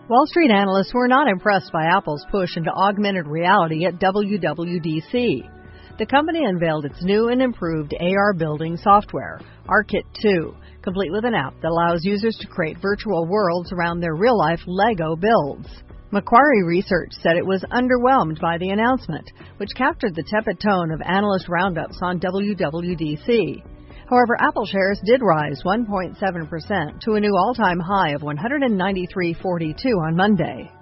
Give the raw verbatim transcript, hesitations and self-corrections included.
Wall Street analysts were not impressed by Apple's push into augmented reality at W W D C. The company unveiled its new and improved A R building software, ARKit two, complete with an app that allows users to create virtual worlds around their real-life Lego builds. Macquarie Research said it was underwhelmed by the announcement, which captured the tepid tone of analyst roundups on W W D C. However, Apple shares did rise one point seven percent to a new all-time high of one hundred ninety-three dollars and forty-two cents on Monday.